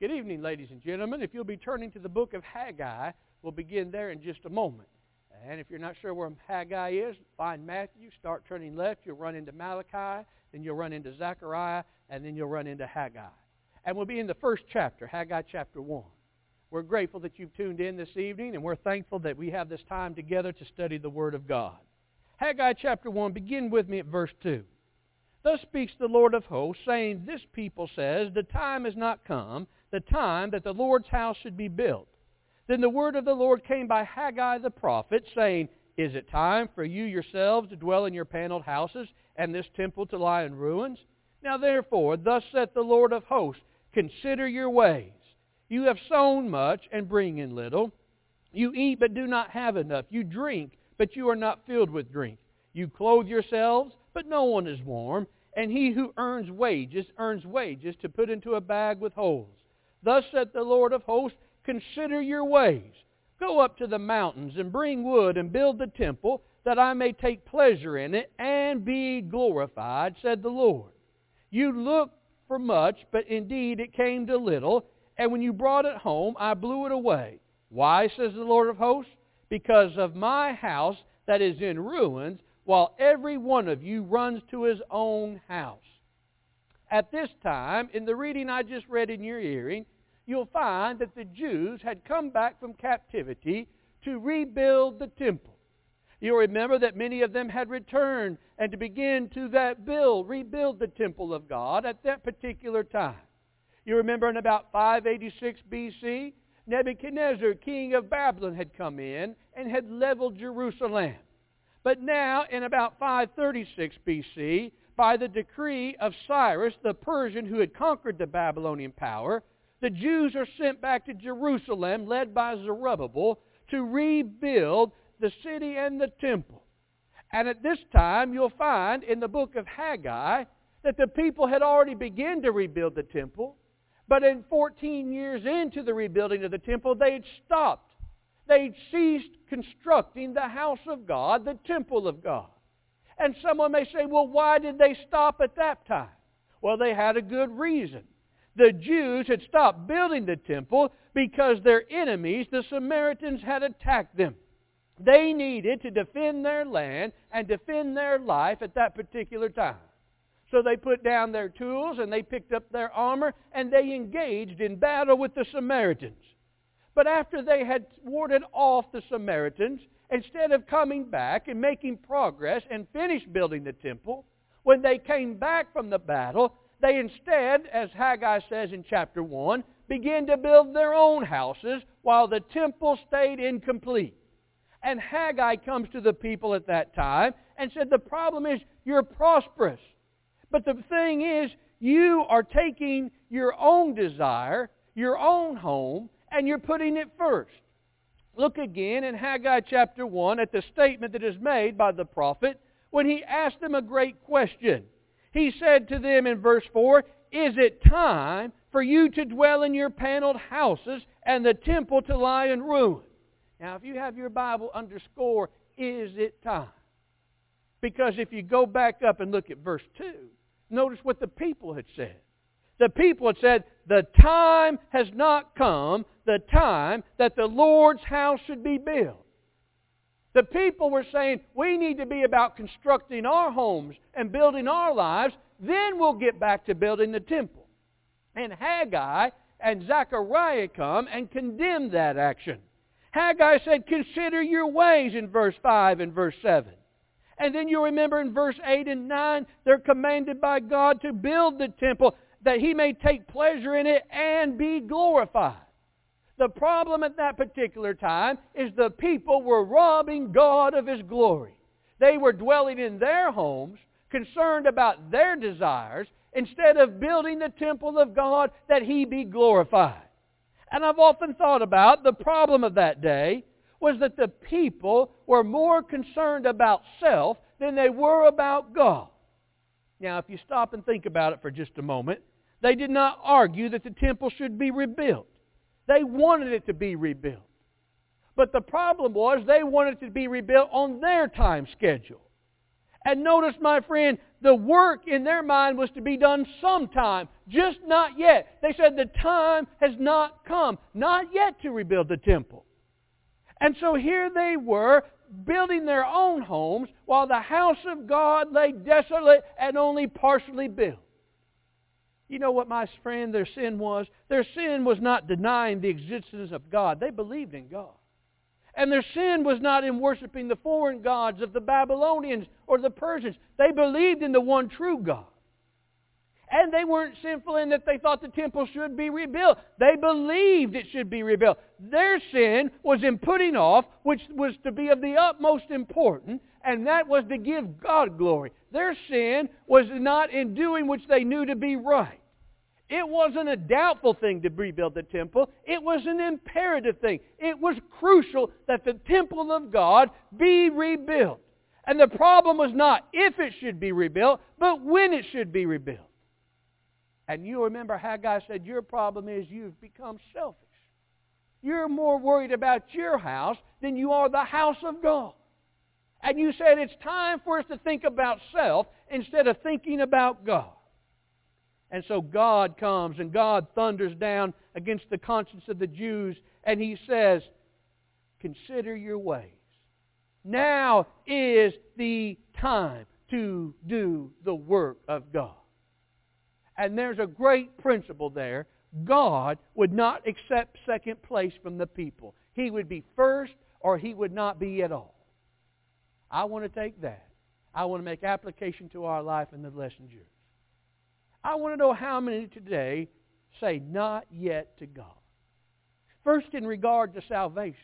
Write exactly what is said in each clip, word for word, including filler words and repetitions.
Good evening, ladies and gentlemen. If you'll be turning to the book of Haggai, we'll begin there in just a moment. And if you're not sure where Haggai is, find Matthew, start turning left, you'll run into Malachi, then you'll run into Zechariah, and then you'll run into Haggai. And we'll be in the first chapter, Haggai chapter one. We're grateful that you've tuned in this evening, and we're thankful that we have this time together to study the Word of God. Haggai chapter one, begin with me at verse two. Thus speaks the Lord of hosts, saying, This people says, The time is not come, the time that the Lord's house should be built. Then the word of the Lord came by Haggai the prophet, saying, Is it time for you yourselves to dwell in your paneled houses, and this temple to lie in ruins? Now therefore, thus saith the Lord of hosts, Consider your ways. You have sown much, and bring in little. You eat, but do not have enough. You drink, but you are not filled with drink. You clothe yourselves, but no one is warm. And he who earns wages, earns wages to put into a bag with holes. Thus saith the Lord of hosts, Consider your ways. Go up to the mountains and bring wood and build the temple, that I may take pleasure in it and be glorified, said the Lord. You looked for much, but indeed it came to little, and when you brought it home, I blew it away. Why, says the Lord of hosts? Because of my house that is in ruins, while every one of you runs to his own house. At this time, in the reading I just read in your hearing, you'll find that the Jews had come back from captivity to rebuild the temple. You'll remember that many of them had returned and to begin to that build, rebuild the temple of God at that particular time. You remember in about five eighty-six B C, Nebuchadnezzar, king of Babylon, had come in and had leveled Jerusalem. But now, in about five thirty-six B C, by the decree of Cyrus, the Persian who had conquered the Babylonian power, the Jews are sent back to Jerusalem, led by Zerubbabel, to rebuild the city and the temple. And at this time, you'll find in the book of Haggai that the people had already begun to rebuild the temple, but in fourteen years into the rebuilding of the temple, they had stopped. They'd ceased constructing the house of God, the temple of God. And someone may say, well, why did they stop at that time? Well, they had a good reason. The Jews had stopped building the temple because their enemies, the Samaritans, had attacked them. They needed to defend their land and defend their life at that particular time. So they put down their tools and they picked up their armor and they engaged in battle with the Samaritans. But after they had warded off the Samaritans, instead of coming back and making progress and finish building the temple, when they came back from the battle, they instead, as Haggai says in chapter one, began to build their own houses while the temple stayed incomplete. And Haggai comes to the people at that time and said, the problem is you're prosperous. But the thing is, you are taking your own desire, your own home, and you're putting it first. Look again in Haggai chapter one at the statement that is made by the prophet when he asked them a great question. He said to them in verse four, Is it time for you to dwell in your paneled houses and the temple to lie in ruin? Now, if you have your Bible, underscore, is it time? Because if you go back up and look at verse two, notice what the people had said. The people had said, the time has not come, the time that the Lord's house should be built. The people were saying, we need to be about constructing our homes and building our lives, then we'll get back to building the temple. And Haggai and Zechariah come and condemn that action. Haggai said, consider your ways in verse five and verse seven. And then you remember in verse eight and nine, they're commanded by God to build the temple, that He may take pleasure in it and be glorified. The problem at that particular time is the people were robbing God of His glory. They were dwelling in their homes, concerned about their desires, instead of building the temple of God that He be glorified. And I've often thought about the problem of that day was that the people were more concerned about self than they were about God. Now, if you stop and think about it for just a moment, they did not argue that the temple should be rebuilt. They wanted it to be rebuilt. But the problem was they wanted it to be rebuilt on their time schedule. And notice, my friend, the work in their mind was to be done sometime, just not yet. They said the time has not come, not yet to rebuild the temple. And so here they were, building their own homes, while the house of God lay desolate and only partially built. You know what, my friend, their sin was? Their sin was not denying the existence of God. They believed in God. And their sin was not in worshiping the foreign gods of the Babylonians or the Persians. They believed in the one true God. And they weren't sinful in that they thought the temple should be rebuilt. They believed it should be rebuilt. Their sin was in putting off, which was to be of the utmost importance, and that was to give God glory. Their sin was not in doing which they knew to be right. It wasn't a doubtful thing to rebuild the temple. It was an imperative thing. It was crucial that the temple of God be rebuilt. And the problem was not if it should be rebuilt, but when it should be rebuilt. And you remember Haggai said, your problem is you've become selfish. You're more worried about your house than you are the house of God. And you said it's time for us to think about self instead of thinking about God. And so God comes and God thunders down against the conscience of the Jews, and He says, consider your ways. Now is the time to do the work of God. And there's a great principle there. God would not accept second place from the people. He would be first or He would not be at all. I want to take that. I want to make application to our life in the lesson yours. I want to know how many today say not yet to God. First, in regard to salvation.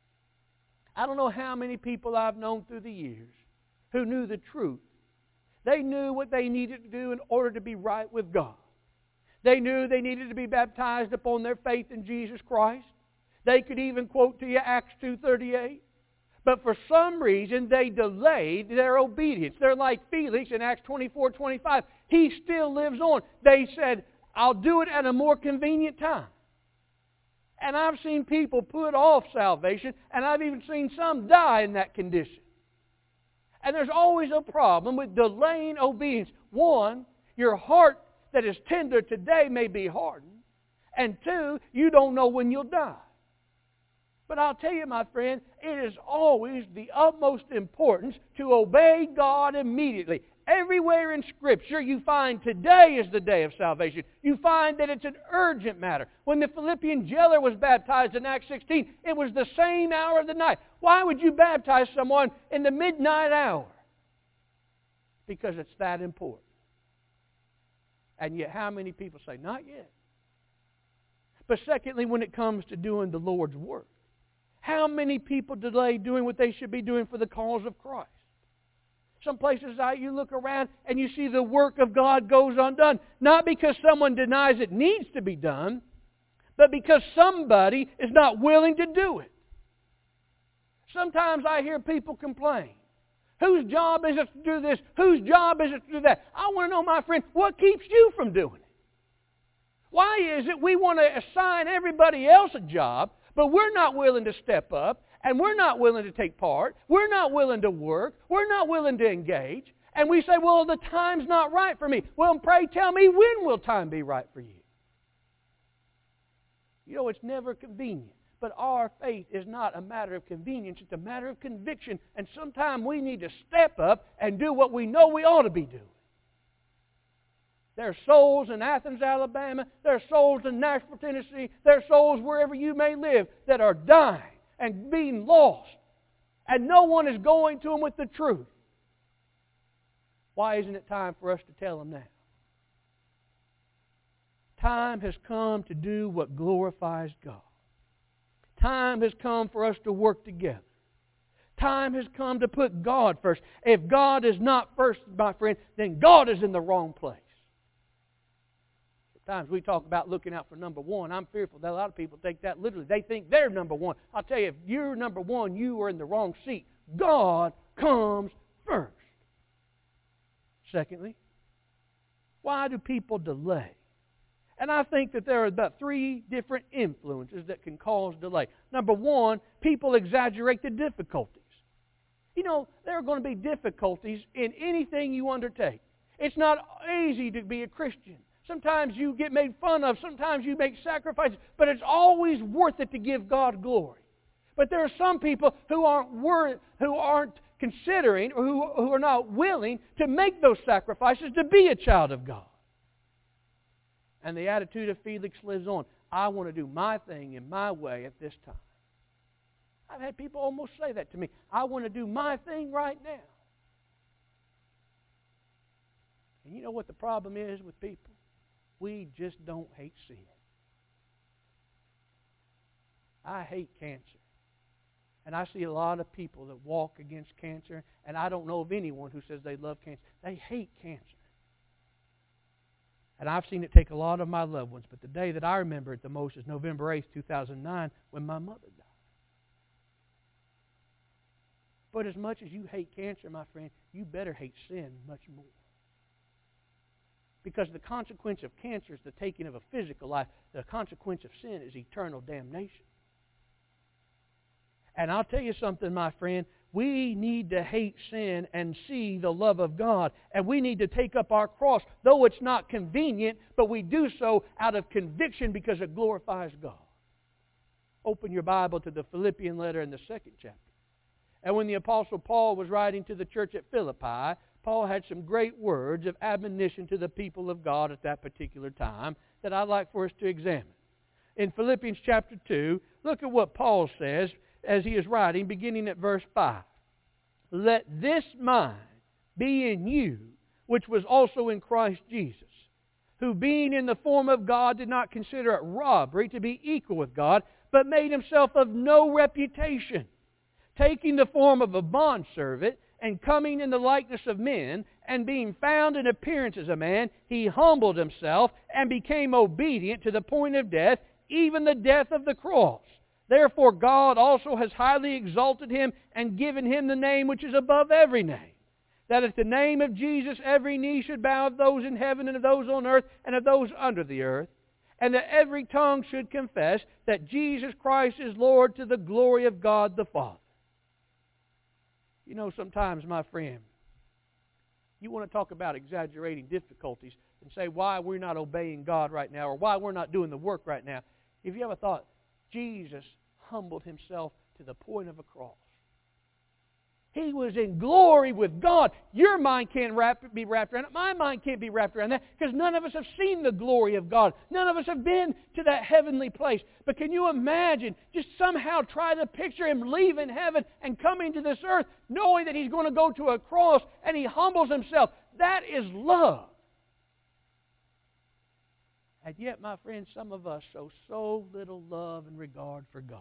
I don't know how many people I've known through the years who knew the truth. They knew what they needed to do in order to be right with God. They knew they needed to be baptized upon their faith in Jesus Christ. They could even quote to you Acts two thirty-eight. But for some reason, they delayed their obedience. They're like Felix in Acts twenty-four twenty-five. He still lives on. They said, I'll do it at a more convenient time. And I've seen people put off salvation, and I've even seen some die in that condition. And there's always a problem with delaying obedience. One, your heart that is tender today may be hardened. And two, you don't know when you'll die. But I'll tell you, my friend, it is always the utmost importance to obey God immediately. Everywhere in Scripture you find today is the day of salvation. You find that it's an urgent matter. When the Philippian jailer was baptized in Acts sixteen, it was the same hour of the night. Why would you baptize someone in the midnight hour? Because it's that important. And yet how many people say, not yet? But secondly, when it comes to doing the Lord's work, how many people delay doing what they should be doing for the cause of Christ? Some places out you look around and you see the work of God goes undone. Not because someone denies it needs to be done, but because somebody is not willing to do it. Sometimes I hear people complain. Whose job is it to do this? Whose job is it to do that? I want to know, my friend, what keeps you from doing it? Why is it we want to assign everybody else a job, but we're not willing to step up, and we're not willing to take part, we're not willing to work, we're not willing to engage, and we say, well, the time's not right for me. Well, pray tell me, when will time be right for you? You know, it's never convenient. But our faith is not a matter of convenience, it's a matter of conviction. And sometimes we need to step up and do what we know we ought to be doing. There are souls in Athens, Alabama. There are souls in Nashville, Tennessee. There are souls wherever you may live that are dying and being lost. And no one is going to them with the truth. Why isn't it time for us to tell them now? Time has come to do what glorifies God. Time has come for us to work together. Time has come to put God first. If God is not first, my friend, then God is in the wrong place. Sometimes we talk about looking out for number one. I'm fearful that a lot of people take that literally. They think they're number one. I'll tell you, if you're number one, you are in the wrong seat. God comes first. Secondly, why do people delay? And I think that there are about three different influences that can cause delay. Number one, people exaggerate the difficulties. You know, there are going to be difficulties in anything you undertake. It's not easy to be a Christian. Sometimes you get made fun of. Sometimes you make sacrifices. But it's always worth it to give God glory. But there are some people who aren't wor- who aren't considering or who, who are not willing to make those sacrifices to be a child of God. And the attitude of Felix lives on. I want to do my thing in my way at this time. I've had people almost say that to me. I want to do my thing right now. And you know what the problem is with people? We just don't hate sin. I hate cancer. And I see a lot of people that walk against cancer, and I don't know of anyone who says they love cancer. They hate cancer. And I've seen it take a lot of my loved ones, but the day that I remember it the most is November eighth, two thousand nine, when my mother died. But as much as you hate cancer, my friend, you better hate sin much more. Because the consequence of cancer is the taking of a physical life. The consequence of sin is eternal damnation. And I'll tell you something, my friend. We need to hate sin and see the love of God. And we need to take up our cross, though it's not convenient, but we do so out of conviction because it glorifies God. Open your Bible to the Philippian letter in the second chapter. And when the Apostle Paul was writing to the church at Philippi, Paul had some great words of admonition to the people of God at that particular time that I'd like for us to examine. In Philippians chapter two, look at what Paul says as he is writing, beginning at verse five. Let this mind be in you, which was also in Christ Jesus, who being in the form of God did not consider it robbery to be equal with God, but made himself of no reputation, taking the form of a bondservant, and coming in the likeness of men, and being found in appearance as a man, he humbled himself and became obedient to the point of death, even the death of the cross. Therefore God also has highly exalted him and given him the name which is above every name, that at the name of Jesus every knee should bow, of those in heaven and of those on earth and of those under the earth, and that every tongue should confess that Jesus Christ is Lord, to the glory of God the Father. You know, sometimes, my friend, you want to talk about exaggerating difficulties and say why we're not obeying God right now or why we're not doing the work right now. If you ever thought, Jesus humbled himself to the point of a cross. He was in glory with God. Your mind can't wrap, be wrapped around it. My mind can't be wrapped around that because none of us have seen the glory of God. None of us have been to that heavenly place. But can you imagine, just somehow try to picture him leaving heaven and coming to this earth, knowing that he's going to go to a cross and he humbles himself. That is love. And yet, my friends, some of us show so little love and regard for God.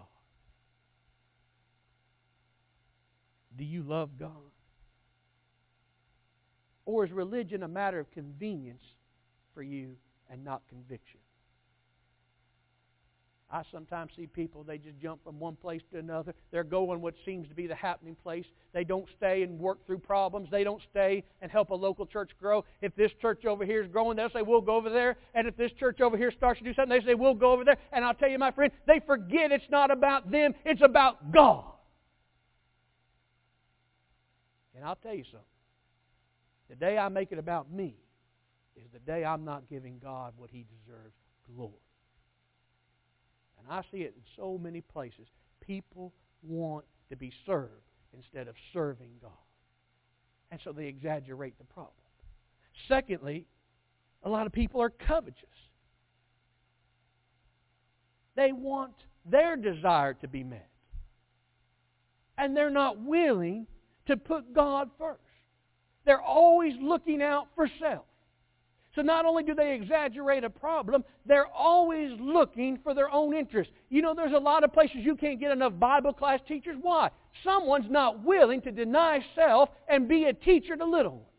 Do you love God? Or is religion a matter of convenience for you and not conviction? I sometimes see people, they just jump from one place to another. They're going what seems to be the happening place. They don't stay and work through problems. They don't stay and help a local church grow. If this church over here is growing, they'll say, we'll go over there. And if this church over here starts to do something, they say, we'll go over there. And I'll tell you, my friend, they forget it's not about them. It's about God. And I'll tell you something. The day I make it about me is the day I'm not giving God what He deserves, glory. And I see it in so many places. People want to be served instead of serving God. And so they exaggerate the problem. Secondly, a lot of people are covetous. They want their desire to be met. And they're not willing to put God first. They're always looking out for self. So not only do they exaggerate a problem, they're always looking for their own interest. You know, there's a lot of places you can't get enough Bible class teachers. Why? Someone's not willing to deny self and be a teacher to little ones.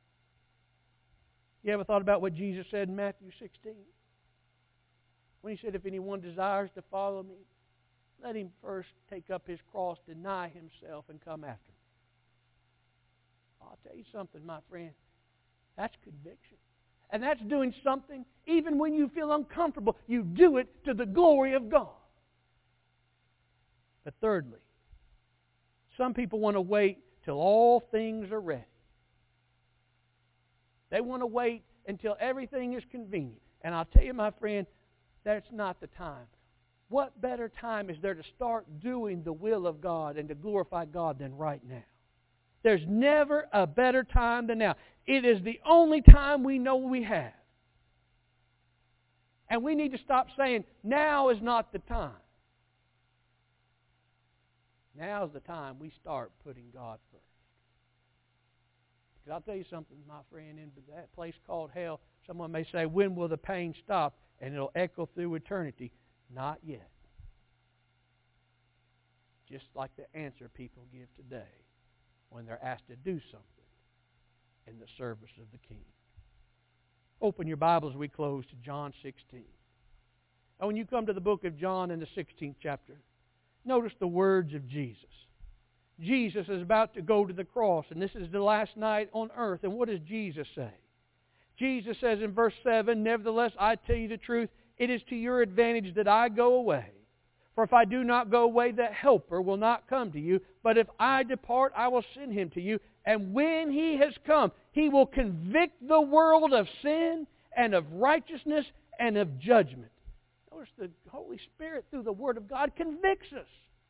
You ever thought about what Jesus said in Matthew sixteen? When He said, if anyone desires to follow me, let him first take up his cross, deny himself, and come after me. I'll tell you something, my friend. That's conviction. And that's doing something, even when you feel uncomfortable, you do it to the glory of God. But thirdly, some people want to wait till all things are ready. They want to wait until everything is convenient. And I'll tell you, my friend, that's not the time. What better time is there to start doing the will of God and to glorify God than right now? There's never a better time than now. It is the only time we know we have. And we need to stop saying, now is not the time. Now is the time we start putting God first. Because I'll tell you something, my friend, in that place called hell, someone may say, when will the pain stop? And it'll echo through eternity. Not yet. Just like the answer people give today when they're asked to do something in the service of the King. Open your Bibles as we close to John sixteen. And when you come to the book of John in the sixteenth chapter, notice the words of Jesus. Jesus is about to go to the cross, and this is the last night on earth. And what does Jesus say? Jesus says in verse seven, nevertheless, I tell you the truth, it is to your advantage that I go away. For if I do not go away, the Helper will not come to you. But if I depart, I will send him to you. And when he has come, he will convict the world of sin and of righteousness and of judgment. Notice the Holy Spirit, through the Word of God, convicts us.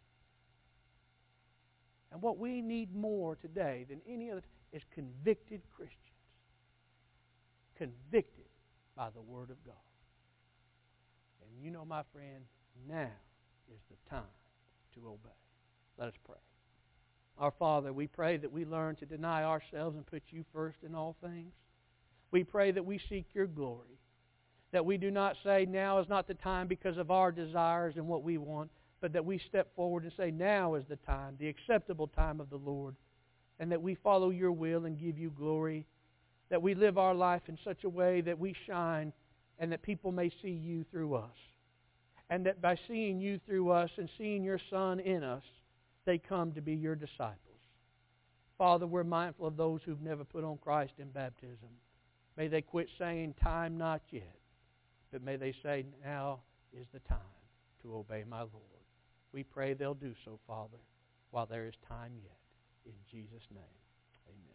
And what we need more today than any other is convicted Christians. Convicted by the Word of God. And you know, my friend, now is the time to obey. Let us pray. Our Father, we pray that we learn to deny ourselves and put you first in all things. We pray that we seek your glory. That we do not say now is not the time because of our desires and what we want, but that we step forward and say now is the time, the acceptable time of the Lord, and that we follow your will and give you glory, that we live our life in such a way that we shine and that people may see you through us. And that by seeing you through us and seeing your Son in us, they come to be your disciples. Father, we're mindful of those who've never put on Christ in baptism. May they quit saying, time not yet, but may they say, now is the time to obey my Lord. We pray they'll do so, Father, while there is time yet. In Jesus' name, amen.